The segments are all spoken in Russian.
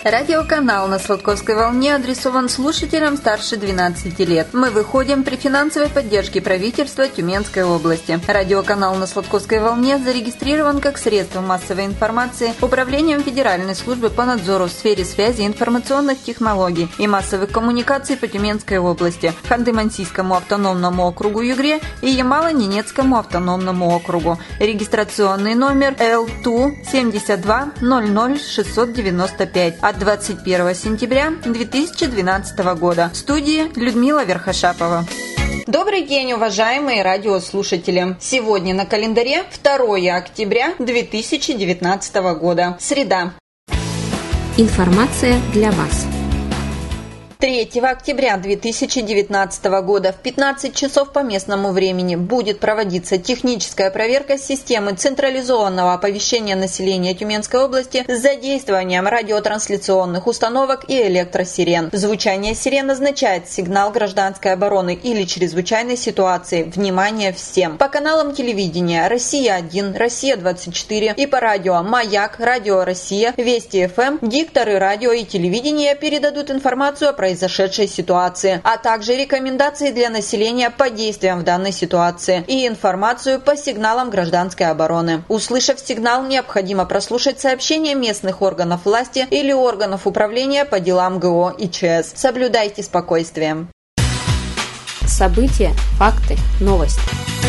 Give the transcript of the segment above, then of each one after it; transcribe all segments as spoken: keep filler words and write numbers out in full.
Радиоканал на Сладковской волне адресован слушателям старше двенадцати лет. Мы выходим при финансовой поддержке правительства Тюменской области. Радиоканал на Сладковской волне зарегистрирован как средство массовой информации Управлением Федеральной службы по надзору в сфере связи, информационных технологий и массовых коммуникаций по Тюменской области, Ханты-Мансийскому автономному округу Югре и Ямало-Ненецкому автономному округу. Регистрационный номер Эл Ту семьдесят два ноль ноль шестьсот девяносто пять от двадцать первого сентября две тысячи двенадцатого года. В студии Людмила Верхошапова. Добрый день, уважаемые радиослушатели! Сегодня на календаре второе октября две тысячи девятнадцатого года. Среда. Информация для вас. третьего октября две тысячи девятнадцатого года в пятнадцать часов по местному времени будет проводиться техническая проверка системы централизованного оповещения населения Тюменской области с задействованием радиотрансляционных установок и электросирен. Звучание сирен означает сигнал гражданской обороны или чрезвычайной ситуации. Внимание всем! По каналам телевидения Россия один, Россия двадцать четыре и по радио Маяк, Радио Россия, Вести эф эм дикторы радио и телевидения передадут информацию о произошедшей ситуации, а также рекомендации для населения по действиям в данной ситуации и информацию по сигналам гражданской обороны. Услышав сигнал, необходимо прослушать сообщения местных органов власти или органов управления по делам ГО и ЧС. Соблюдайте спокойствие. События, факты, новости.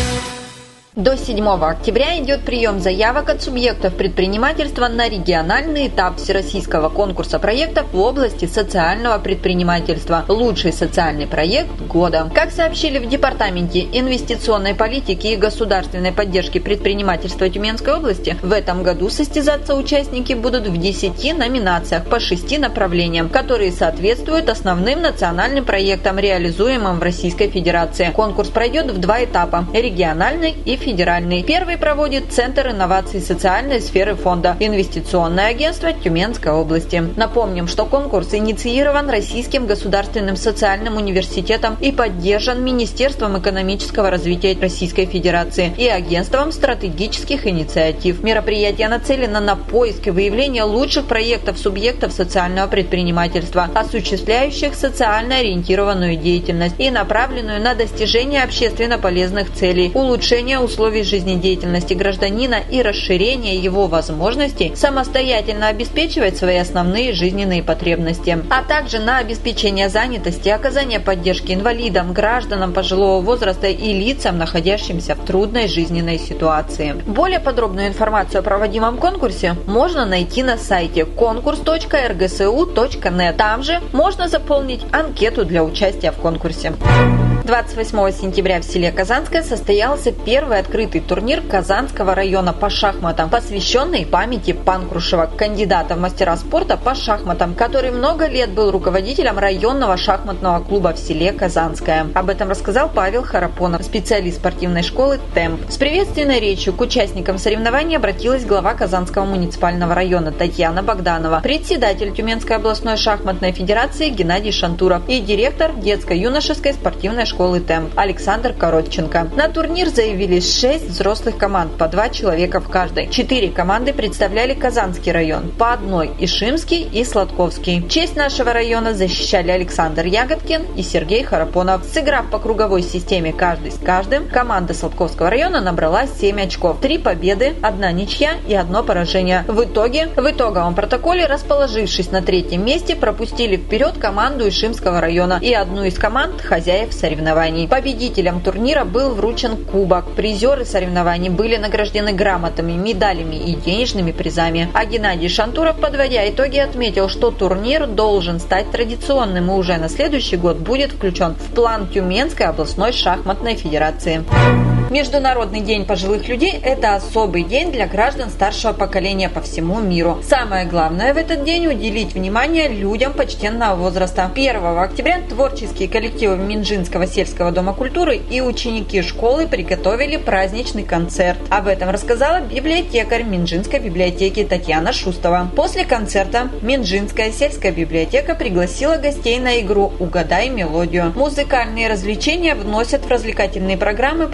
До седьмого октября идет прием заявок от субъектов предпринимательства на региональный этап Всероссийского конкурса проектов в области социального предпринимательства «Лучший социальный проект года». Как сообщили в Департаменте инвестиционной политики и государственной поддержки предпринимательства Тюменской области, в этом году состязаться участники будут в десяти номинациях по шести направлениям, которые соответствуют основным национальным проектам, реализуемым в Российской Федерации. Конкурс пройдет в два этапа – региональный и федеральный. Первый проводит Центр инноваций социальной сферы фонда «Инвестиционное агентство Тюменской области». Напомним, что конкурс инициирован Российским государственным социальным университетом и поддержан Министерством экономического развития Российской Федерации и Агентством стратегических инициатив. Мероприятие нацелено на поиск и выявление лучших проектов субъектов социального предпринимательства, осуществляющих социально ориентированную деятельность и направленную на достижение общественно полезных целей, улучшение условий жизнедеятельности гражданина и расширение его возможностей самостоятельно обеспечивать свои основные жизненные потребности, а также на обеспечение занятости, оказание поддержки инвалидам, гражданам пожилого возраста и лицам, находящимся в трудной жизненной ситуации. Более подробную информацию о проводимом конкурсе можно найти на сайте конкурс точка эр гэ эс у точка нет. Там же можно заполнить анкету для участия в конкурсе. двадцать восьмого сентября в селе Казанское состоялся первый открытый турнир Казанского района по шахматам, посвященный памяти Панкрушева, кандидата в мастера спорта по шахматам, который много лет был руководителем районного шахматного клуба в селе Казанское. Об этом рассказал Павел Харапонов, специалист спортивной школы «Темп». С приветственной речью к участникам соревнований обратилась глава Казанского муниципального района Татьяна Богданова, председатель Тюменской областной шахматной федерации Геннадий Шантуров и директор детско-юношеской спортивной школы «Темп» Александр Коротченко. На турнир заявились шесть взрослых команд, по два человека в каждой. Четыре команды представляли Казанский район, по одной – Ишимский и Сладковский. Честь нашего района защищали Александр Ягодкин и Сергей Харапонов. Сыграв по круговой системе каждый с каждым, команда Сладковского района набрала семь очков. Три победы, одна ничья и одно поражение. В итоге, в итоговом протоколе, расположившись на третьем месте, пропустили вперед команду Ишимского района и одну из команд хозяев соревнований. Победителем турнира был вручен кубок. Призеры соревнований были награждены грамотами, медалями и денежными призами. А Геннадий Шантуров, подводя итоги, отметил, что турнир должен стать традиционным и уже на следующий год будет включен в план Тюменской областной шахматной федерации. Международный день пожилых людей – это особый день для граждан старшего поколения по всему миру. Самое главное в этот день – уделить внимание людям почтенного возраста. первого октября творческие коллективы Минжинского сельского дома культуры и ученики школы приготовили праздничный концерт. Об этом рассказала библиотекарь Минжинской библиотеки Татьяна Шустова. После концерта Минжинская сельская библиотека пригласила гостей на игру «Угадай мелодию». Музыкальные развлечения вносят в развлекательные программы праздников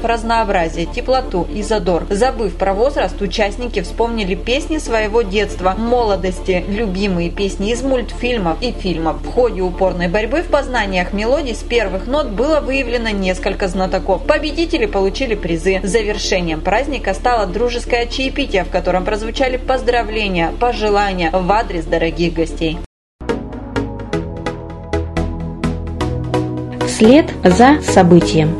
студентов разнообразие, теплоту и задор. Забыв про возраст, участники вспомнили песни своего детства, молодости, любимые песни из мультфильмов и фильмов. В ходе упорной борьбы в познаниях мелодий с первых нот было выявлено несколько знатоков. Победители получили призы. Завершением праздника стало дружеское чаепитие, в котором прозвучали поздравления, пожелания в адрес дорогих гостей. Вслед за событием.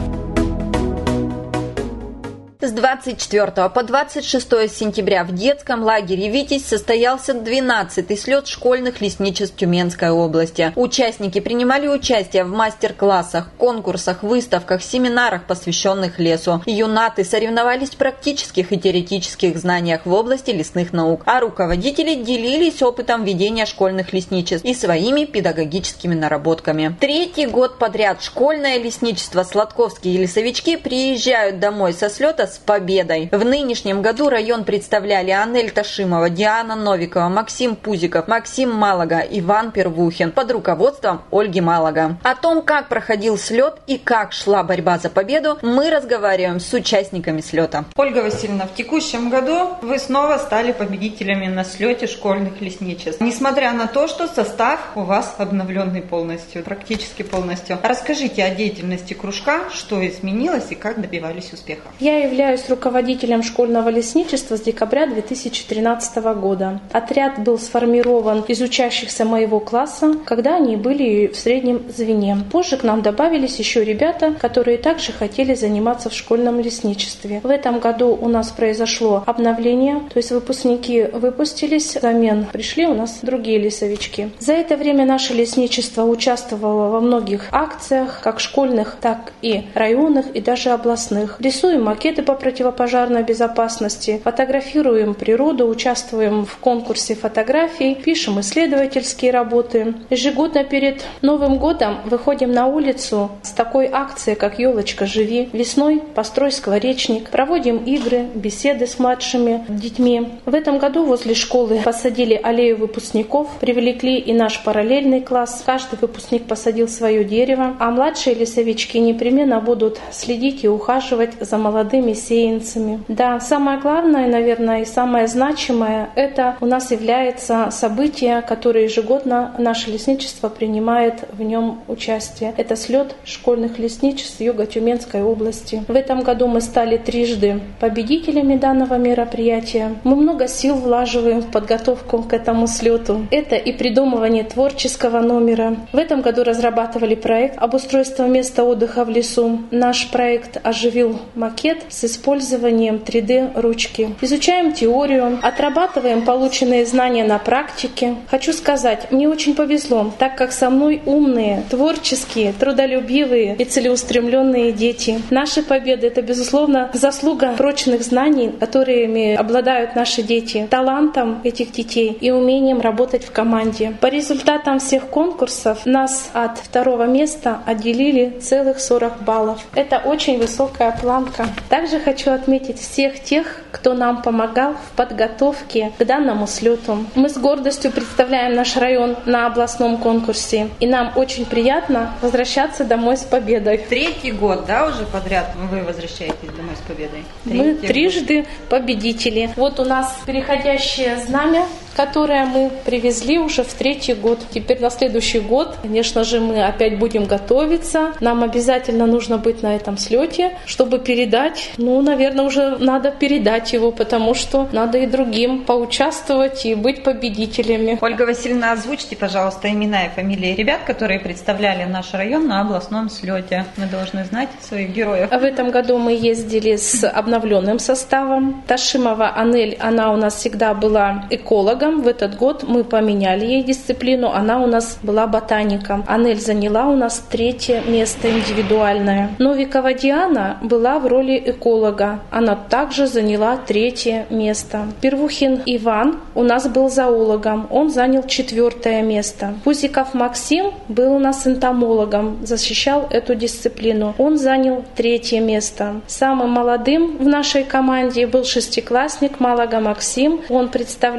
С двадцать четвёртого по двадцать шестое сентября в детском лагере «Витязь» состоялся двенадцатый слет школьных лесничеств Тюменской области. Участники принимали участие в мастер-классах, конкурсах, выставках, семинарах, посвященных лесу. Юнаты соревновались в практических и теоретических знаниях в области лесных наук, а руководители делились опытом ведения школьных лесничеств и своими педагогическими наработками. Третий год подряд школьное лесничество «Сладковские лесовички» приезжают домой со слета с победой. В нынешнем году район представляли Анель Ташимова, Диана Новикова, Максим Пузиков, Максим Малага, Иван Первухин под руководством Ольги Малага. О том, как проходил слет и как шла борьба за победу, мы разговариваем с участниками слета. Ольга Васильевна, в текущем году вы снова стали победителями на слете школьных лесничеств. Несмотря на то, что состав у вас обновленный полностью, практически полностью. Расскажите о деятельности кружка, что изменилось и как добивались успехов. Я являюсь руководителем школьного лесничества с декабря две тысячи тринадцатого года. Отряд был сформирован из учащихся моего класса, когда они были в среднем звене. Позже к нам добавились еще ребята, которые также хотели заниматься в школьном лесничестве. В этом году у нас произошло обновление, то есть выпускники выпустились, взамен пришли у нас другие лесовички. За это время наше лесничество участвовало во многих акциях, как школьных, так и районных и даже областных. Рисуем макеты по противопожарной безопасности, фотографируем природу, участвуем в конкурсе фотографий, пишем исследовательские работы. Ежегодно перед Новым годом выходим на улицу с такой акцией, как «Елочка, живи». Весной построй скворечник, проводим игры, беседы с младшими детьми. В этом году возле школы посадили аллею выпускников, привлекли и наш параллельный класс. Каждый выпускник посадил свое дерево, а младшие лесовички непременно будут следить и ухаживать за молодыми сеянцами. Да, самое главное, наверное, и самое значимое, это у нас является событие, которое ежегодно наше лесничество принимает в нем участие. Это слет школьных лесничеств Юго-Тюменской области. В этом году мы стали трижды победителями данного мероприятия. Мы много сил влаживаем в подготовку к этому слету. Это и придумывание творческого номера. В этом году разрабатывали проект обустройства места отдыха в лесу. Наш проект оживил макет с использованием три дэ ручки. Изучаем теорию, отрабатываем полученные знания на практике. Хочу сказать, мне очень повезло, так как со мной умные, творческие, трудолюбивые и целеустремленные дети. Наши победы — это, безусловно, заслуга прочных знаний, которыми обладают наши дети, талантом этих детей и умением работать в команде. По результатам всех конкурсов нас от второго места отделили целых сорок баллов. Это очень высокая планка. Также хочу отметить всех тех, кто нам помогал в подготовке к данному слету. Мы с гордостью представляем наш район на областном конкурсе, и нам очень приятно возвращаться домой с победой. Третий год, да, уже подряд вы возвращаетесь домой с победой? Третий Мы трижды год. Победители. Вот у нас переходящее знамя, которое мы привезли уже в третий год. Теперь на следующий год, конечно же, мы опять будем готовиться. Нам обязательно нужно быть на этом слете, чтобы передать. Ну, наверное, уже надо передать его, потому что надо и другим поучаствовать и быть победителями. Ольга Васильевна, озвучьте, пожалуйста, имена и фамилии ребят, которые представляли наш район на областном слете. Мы должны знать своих героев. В этом году мы ездили с обновленным составом. Ташимова Анель, она у нас всегда была экологом. В этот год мы поменяли ей дисциплину, она у нас была ботаником. Анель заняла у нас третье место индивидуальное. Новикова Диана была в роли эколога, она также заняла третье место. Первухин Иван у нас был зоологом, он занял четвертое место. Пузиков Максим был у нас энтомологом, защищал эту дисциплину, он занял третье место. Самым молодым в нашей команде был шестиклассник Малага Максим, он представлял в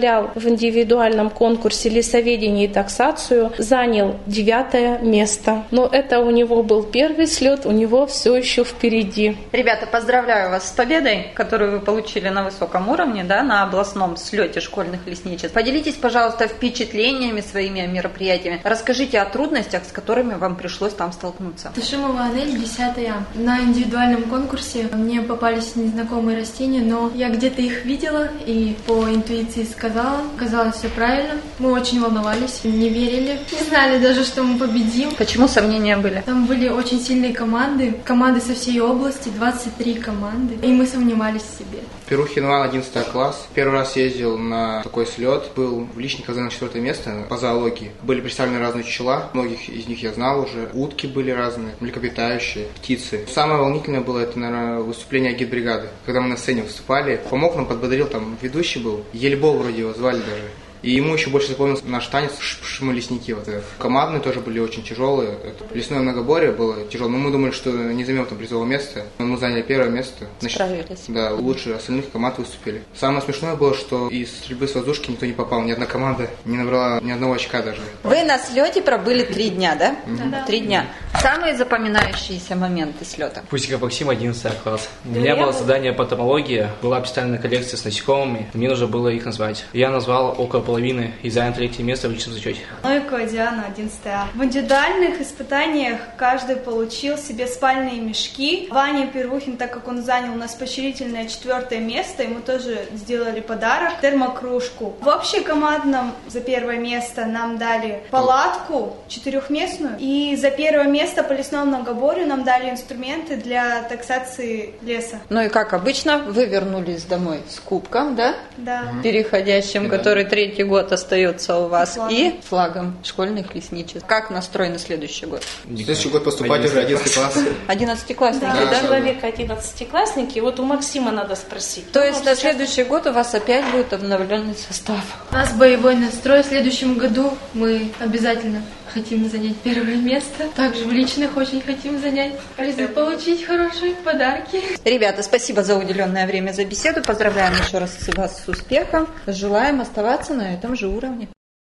индивидуальном конкурсе лесоведения и таксацию занял девятое место. Но это у него был первый слет, у него все еще впереди. Ребята, поздравляю вас с победой, которую вы получили на высоком уровне, да, на областном слете школьных лесничеств. Поделитесь, пожалуйста, впечатлениями своими мероприятиями. Расскажите о трудностях, с которыми вам пришлось там столкнуться. Тушимова Анель, десятая. На индивидуальном конкурсе мне попались незнакомые растения, но я где-то их видела и по интуиции сказала. Казалось, все правильно. Мы очень волновались, не верили, не знали даже, что мы победим. Почему сомнения были? Там были очень сильные команды, команды со всей области, двадцать три команды, и мы сомневались в себе. Перухин Иван, одиннадцатый класс. Первый раз ездил на такой слет. Был в Личниках, занял четвертое место по зоологии. Были представлены разные чучела. Многих из них я знал уже. Утки были разные, млекопитающие, птицы. Самое волнительное было, это, наверное, выступление агитбригады. Когда мы на сцене выступали, помог нам, подбодрил, там ведущий был. Ельбол вроде его звали даже. И ему еще больше запомнился наш танец «Шмы-лесники». Вот этот. Командные тоже были очень тяжелые. Это лесное многоборье было тяжелое. Но мы думали, что не займем там призового места. Но мы заняли первое место. Справились. Да, лучше остальных команд выступили. Самое смешное было, что из стрельбы с воздушки никто не попал. Ни одна команда не набрала ни одного очка даже. Вы на слете пробыли три дня, да? Да. Три дня. Самые запоминающиеся моменты слета? Пусиков Максим, одиннадцатый класс. У меня было задание по томологии. Была представлена коллекция с насекомыми. Мне нужно было их назвать. Я назвал около половины и занял третье место в личном зачете. Новикова Диана, одиннадцатый А. В индивидуальных испытаниях каждый получил себе спальные мешки. Ваня Первухин, так как он занял у нас поощрительное четвертое место, ему тоже сделали подарок, термокружку. В общекомандном за первое место нам дали палатку четырехместную, и за первое место по лесному многоборью нам дали инструменты для таксации леса. Ну и как обычно, вы вернулись домой с кубком, да? Да. Переходящим, Да. который третий год остается у вас, Флагом. и флагом школьных лесничеств. Как настроен на следующий год? Следующий год поступать уже одиннадцатый класс. Одиннадцатиклассники, Да. да? Человек одиннадцатиклассники, вот у Максима надо спросить. То есть на следующий год у вас опять будет обновленный состав? У нас боевой настрой. В следующем году мы обязательно хотим занять первое место. Также в личных очень хотим занять призы, получить хорошие подарки. Ребята, спасибо за уделенное время, за беседу. Поздравляем еще раз вас с успехом. Желаем оставаться на этом же уровне.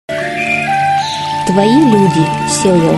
Твои люди, Сео.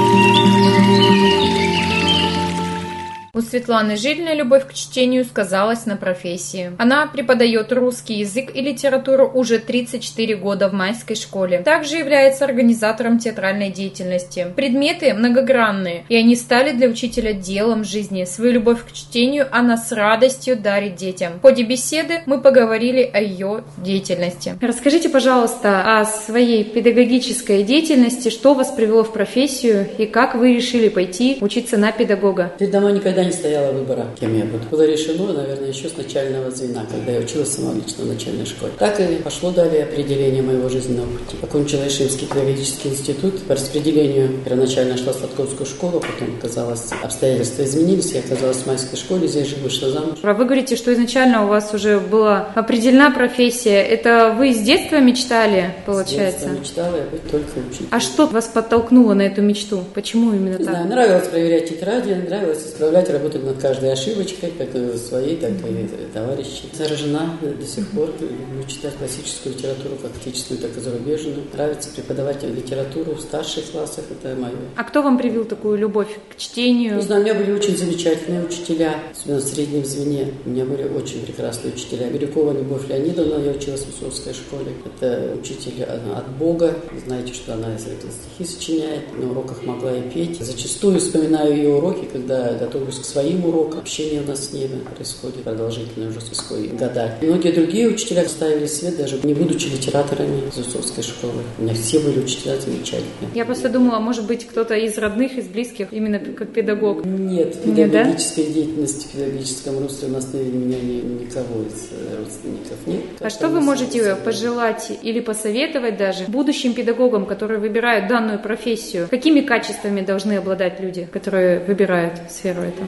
У Светланы Жилиной любовь к чтению сказалась на профессии. Она преподает русский язык и литературу уже тридцать четыре года в Майской школе. Также является организатором театральной деятельности. Предметы многогранные, и они стали для учителя делом жизни. Свою любовь к чтению она с радостью дарит детям. В ходе беседы мы поговорили о ее деятельности. Расскажите, пожалуйста, о своей педагогической деятельности, что вас привело в профессию и как вы решили пойти учиться на педагога. Передо мной никогда не стояло выбора, кем я буду. Было решено, наверное, еще с начального звена, когда я училась сама лично в начальной школе. Так и пошло далее определение моего жизненного пути. Окончила Ишимский педагогический институт. По распределению первоначально шла в Сладковскую школу, потом, казалось, обстоятельства изменились, я оказалась в Майской школе, здесь же вышла замуж. Вы говорите, что изначально у вас уже была определена профессия. Это вы с детства мечтали, получается? С детства мечтала я быть только учителем. А что вас подтолкнуло на эту мечту? Почему именно Не так? знаю, нравилось проверять тетради, нравилось исправлять, работать над каждой ошибочкой, как своей, так и товарищей. Заражена до сих пор, люблю читать классическую литературу, как отечественную, так и зарубежную. Нравится преподавать литературу в старших классах, это мое. А кто вам привил такую любовь к чтению? Не знаю, у меня были очень замечательные учителя, особенно в среднем звене. У меня были очень прекрасные учителя. Бирюкова Любовь Леонидовна, я училась в Усовской школе. Это учитель от Бога. Вы знаете, что она стихи сочиняет, на уроках могла и петь. Зачастую вспоминаю ее уроки, когда готовлюсь к своим урокам. Общение у нас с ней происходит продолжительно уже с года. Многие другие учителя ставили свет, даже не будучи литераторами из Усовской школы. У меня все были учителя замечательные. Я просто думала, может быть, кто-то из родных, из близких, именно как педагог. Нет, в Нет, да? педагогической деятельности, в педагогическом русле у нас у меня ни, никого из родственников нет. А что вы можете пожелать или посоветовать даже будущим педагогам, которые выбирают данную профессию? Какими качествами должны обладать люди, которые выбирают сферу эту?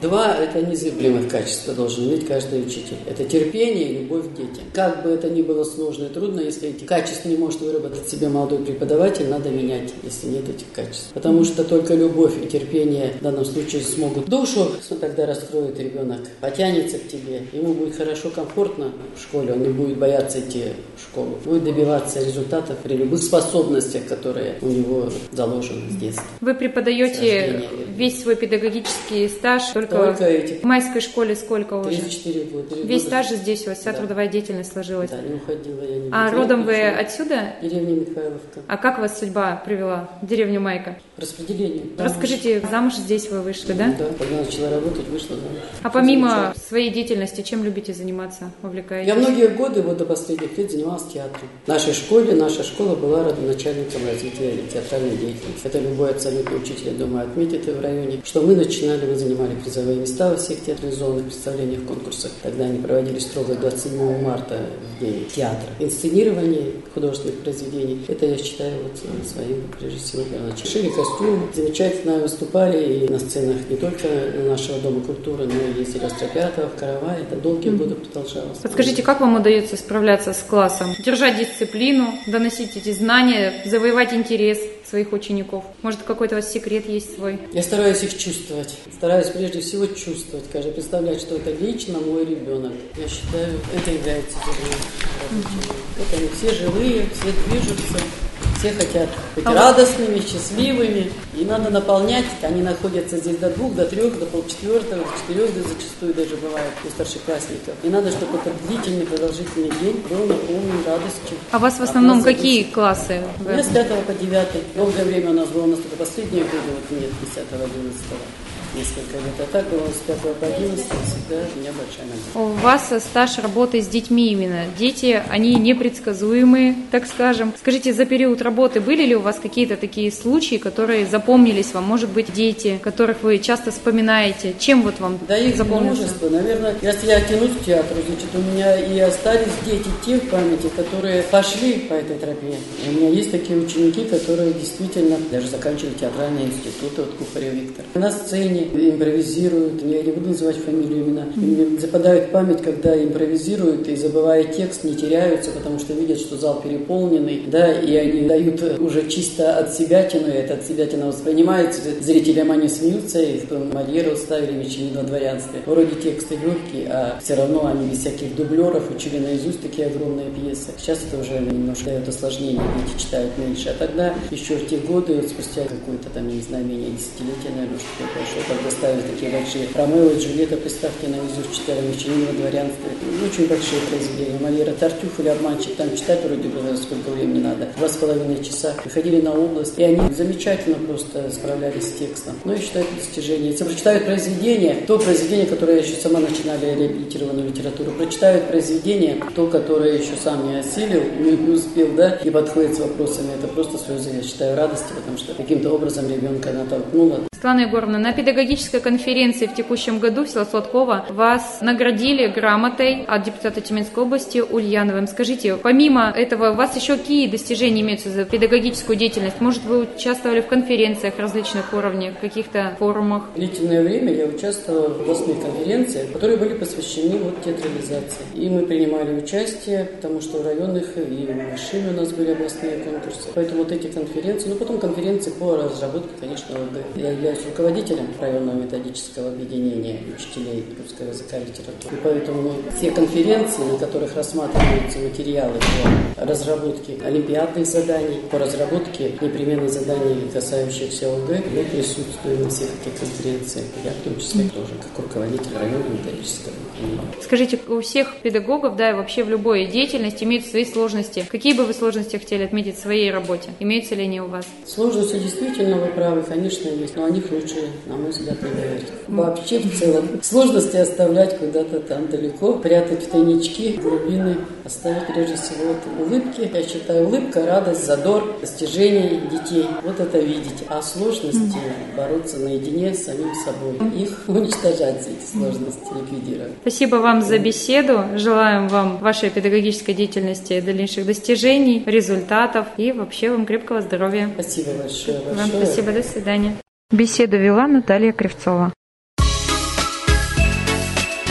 Два – это незыблемых качества должен иметь каждый учитель. Это терпение и любовь к детям. Как бы это ни было сложно и трудно, если эти качества не может выработать в себе молодой преподаватель, надо менять, если нет этих качеств. Потому что только любовь и терпение в данном случае смогут душу, тогда раскроет ребенок, потянется к тебе, ему будет хорошо, комфортно в школе, он не будет бояться идти в школу, будет добиваться результатов при любых способностях, которые у него заложены с детства. Вы преподаете весь свой педагогический стаж только, только эти. В майской школе сколько уже? тридцать четыре года. Весь стаж здесь у вас, вся да. трудовая деятельность сложилась? Да, не уходила я. Не а родом вы отсюда? Деревня Михайловка. А как вас судьба привела в деревню Майка? Распределение. Расскажите, замуж, замуж здесь вы вышли, да? Да, когда начала работать, вышла замуж. А помимо своей деятельности, чем любите заниматься, увлекаетесь? Я многие годы, вот до последних лет, занималась театром. В нашей школе, наша школа была родоначальником развития театральной деятельности. Это любой абсолютно учитель, я думаю, отметит и в районе. Что мы начинали, мы занимали призовые места во всех театрализованных представлениях, конкурсах. Тогда они проводились строго двадцать седьмого марта, в день театра. Инсценирование художественных произведений, это я считаю вот своим, прежде всего, первоначалом. Шили костюмы, замечательно выступали и на сценах не только нашего Дома культуры, но и ездили Остропятова, в Каравай. Это долгие mm-hmm. годы продолжалось. Подскажите, как вам удается справляться с классом? Держать дисциплину, доносить эти знания, завоевать интерес своих учеников? Может, какой-то у вас секрет есть свой? Я стараюсь их чувствовать. Стараюсь прежде всего чувствовать, каждый представлять, что это лично мой ребенок. Я считаю, это является mm-hmm. Вот они все живые, все движутся. Все хотят быть а радостными, вот. Счастливыми. И надо наполнять. Они находятся здесь до двух, до трех, до полчетвертого, до четырех, зачастую даже бывает у старшеклассников. И надо, чтобы этот длительный, продолжительный день был наполнен радостью. А у вас в основном а какие классы? У меня с пятого по девятый. Долгое время у нас было, у нас только последние годы, вот нет, десятого, одиннадцатого. Несколько лет. А так было с пятого по одиннадцатый всегда у меня большая нагрузка. У вас стаж работы с детьми именно. Дети, они непредсказуемые, так скажем. Скажите, за период работы были ли у вас какие-то такие случаи, которые запомнились вам? Может быть, дети, которых вы часто вспоминаете? Чем вот вам да, их запомнился? Множество. Наверное, если я тянусь к театру, значит, у меня и остались дети те в памяти, которые пошли по этой тропе. И у меня есть такие ученики, которые действительно даже заканчивали театральный институт, вот Кухарев Виктор. На сцене импровизируют, я не буду называть фамилию, имена, мне западают в память, когда импровизируют и, забывая текст, не теряются, потому что видят, что зал переполненный, да, и они дают уже чисто от себятину, и это от себятина воспринимается, зрителям они смеются, и в Мольера ставили Мещанина во дворянстве. Вроде тексты легкие, а все равно они без всяких дублеров учили наизусть такие огромные пьесы. Сейчас это уже немножко дает осложнение, дети читают меньше, а тогда еще в те годы, вот спустя какое-то там, не знаю, менее десятилетия, наверное, что прошло, когда ставили такие большие Ромео и Джульетта, представьте, наизусть читали Мещанина во дворянстве. Очень большие произведения. Мольера Тартюф или Обманщик, там читать вроде было сколько времени надо. Два с половиной часа. Выходили на область, и они замечательно просто справлялись с текстом. Но я считаю, это достижение. Если прочитают произведение, то произведение, которое еще сама начинали реабилитированную литературу, прочитают произведение, то, которое еще сам не осилил, не успел, да, и подходит с вопросами, это просто слезы, я считаю, радости, потому что каким-то образом ребенка натолкнула. Светлана Егоровна, на педагогической конференции в текущем году в село Сладково вас наградили грамотой от депутата Тюменской области Ульяновым. Скажите, помимо этого, у вас еще какие достижения имеются за педагогическую деятельность? Может, вы участвовали в конференциях различных уровней, в каких-то форумах? Длительное время я участвовала в областных конференциях, которые были посвящены вот театрализации. И мы принимали участие, потому что в районных и в Машине у нас были областные конкурсы. Поэтому вот эти конференции, ну потом конференции по разработке, конечно, ОГЭ. Я являюсь руководителем районного методического объединения учителей русского языка и литературы. И поэтому все конференции, на которых рассматриваются материалы по разработке олимпиадных заданий, по разработке непременных заданий, касающихся ОГЭ, мы присутствуем на всех этих конференциях. Я в том числе тоже, как руководитель районного методического объединения. Скажите, у всех педагогов, да, и вообще в любой деятельности имеют свои сложности. Какие бы вы сложности хотели отметить в своей работе? Имеются ли они у вас? Сложности действительно, вы правы, конечно, есть, но о них лучше, на мой взгляд, не говорить. Вообще, в целом, сложности оставлять куда-то там далеко, прятать в тайнички, глубины, оставить прежде всего вот улыбки. Я считаю, улыбка, радость, задор, достижения детей. Вот это видеть. А сложности бороться наедине с самим собой. Их уничтожать, эти сложности, ликвидировать. Спасибо вам за беседу. Желаем вам вашей педагогической деятельности дальнейших достижений, результатов и вообще вам крепкого здоровья. Спасибо большое. Вам спасибо. До свидания. Беседу вела Наталья Кривцова.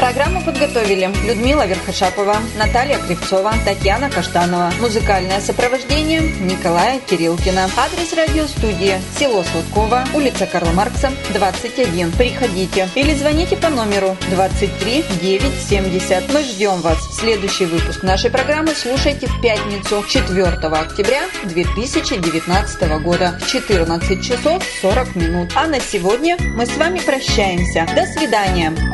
Программу подготовили Людмила Верхошапова, Наталья Кривцова, Татьяна Каштанова. Музыкальное сопровождение Николая Кириллкина. Адрес радиостудии: село Сладково, улица Карла Маркса, двадцать один. Приходите или звоните по номеру двадцать три девятьсот семьдесят. Мы ждем вас. Следующий выпуск нашей программы слушайте в пятницу, четвёртого октября две тысячи девятнадцатого года в четырнадцать часов сорок минут. А на сегодня мы с вами прощаемся. До свидания.